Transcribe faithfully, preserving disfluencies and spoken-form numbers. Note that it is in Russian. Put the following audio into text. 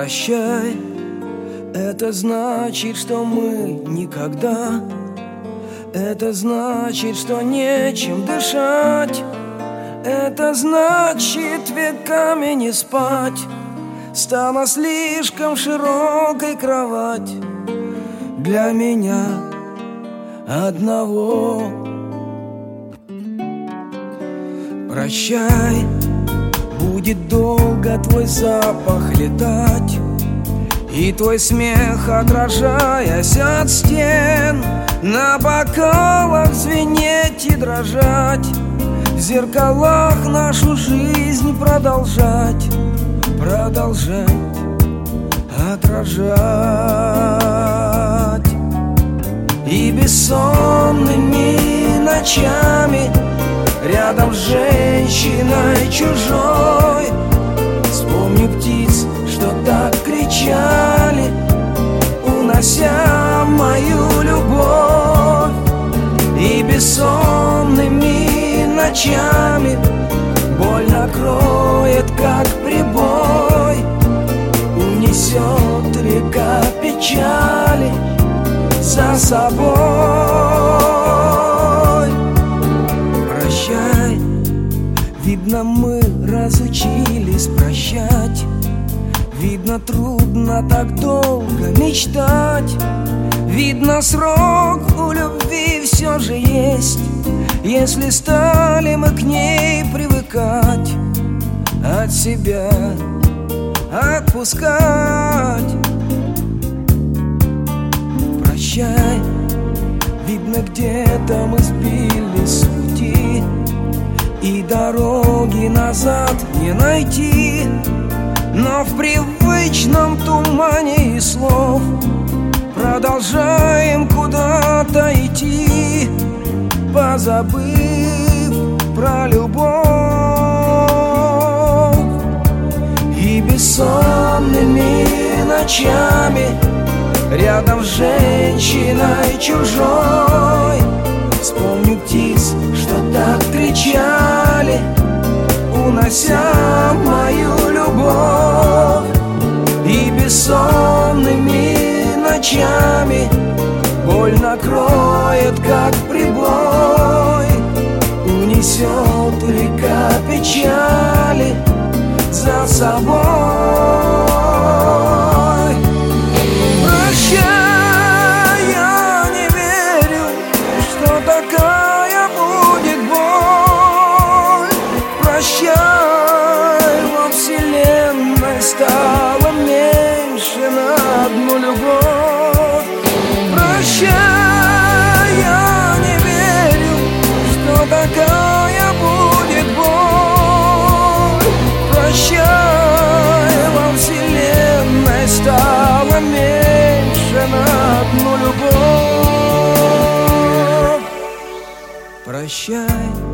Прощай, это значит, что мы никогда. Это значит, что нечем дышать. Это значит, веками не спать. Стала слишком широкой кровать для меня одного. Прощай, будет долго твой запах летать, и твой смех, отражаясь от стен, на бокалах звенеть и дрожать, в зеркалах нашу жизнь продолжать, продолжать отражать. И бессонными ночами рядом с женщиной чужой вспомню птиц, что так кричали, унося мою любовь. И бессонными ночами боль накроет, как прибой, унесет река печали за собой. Прощай, видно, мы разучились прощать. Видно, трудно так долго мечтать. Видно, срок у любви все же есть, если стали мы к ней привыкать, от себя отпускать. Прощай, видно, где-то мы сбились с пути, и дороги назад не найти. Но в привычном тумане и слов продолжаем куда-то идти, позабыв про любовь. И бессонными ночами рядом с женщиной чужой вспомню птиц, что так кричали, унося мою любовь. И бессонными ночами боль накроет, как прибой, унесет река печали за собой. Прощай, я не верю, что такая будет боль. Прощай, во вселенной стало меньше на одну любовь. Прощай, я не верю, что такая будет боль. Прощай, во вселенной стало меньше на одну любовь. Прощай.